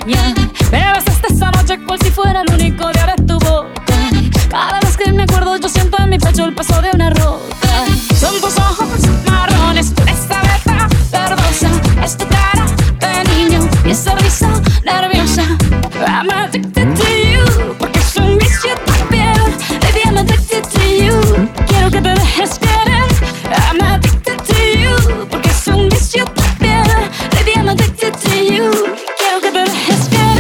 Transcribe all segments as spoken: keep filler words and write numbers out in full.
extraña. Me besaste esa noche cual si fuera el único día de tu boca. Cada vez que me acuerdo yo siento en mi pecho el peso de una roca. Son tus ojos marrones, tu esa beta verdosa. Es tu cara de niño y esa risa nerviosa. I'm addicted to you, porque es un vicio tu piel. Baby, I'm addicted to you. Quiero que te dejes querer. I'm addicted to you, porque es un vicio tu piel. Baby, I'm addicted to you. Quiero que te dejes querer.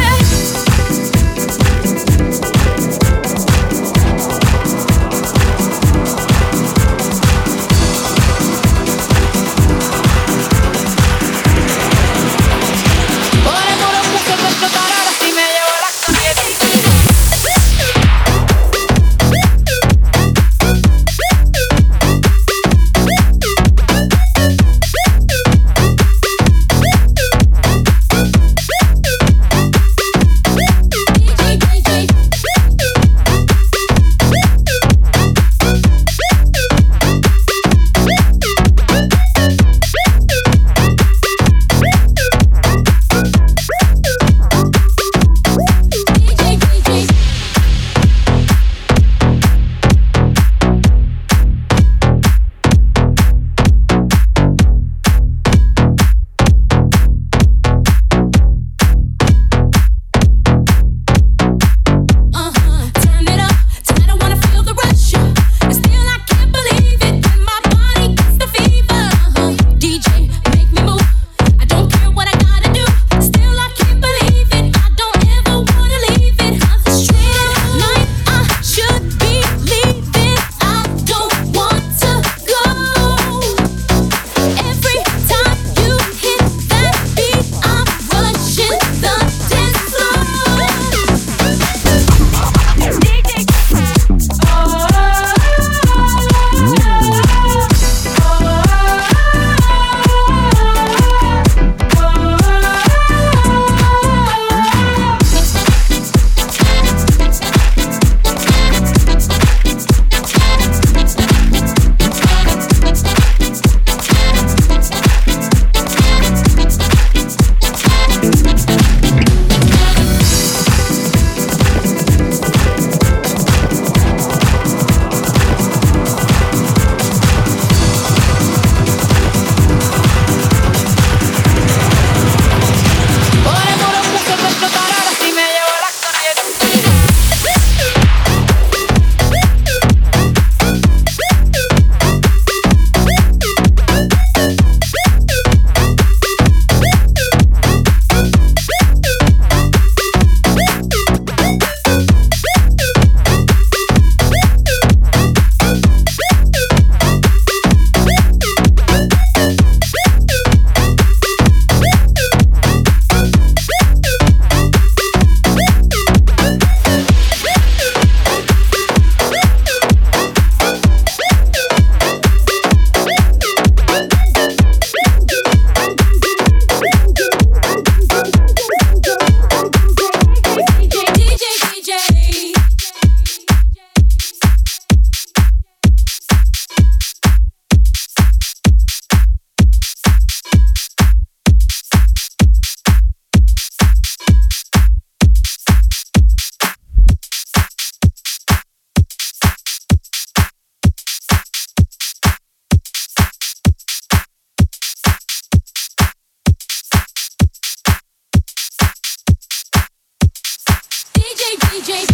D J